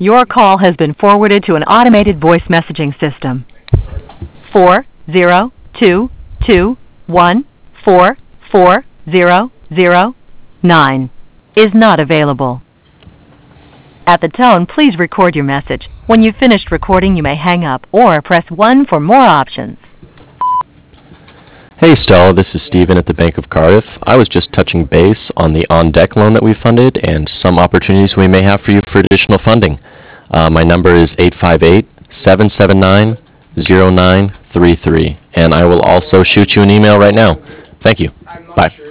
Your call has been forwarded to an automated voice messaging system. 40221440009 is not available. At the tone, please record your message. When you've finished recording, you may hang up or press 1 for more options. Hey Stella, this is Steven at the Bank of Cardiff. I was just touching base on the on-deck loan that we funded and some opportunities we may have for you for additional funding. My number is 858-779-0933, and I will also shoot you an email right now. Thank you. Bye.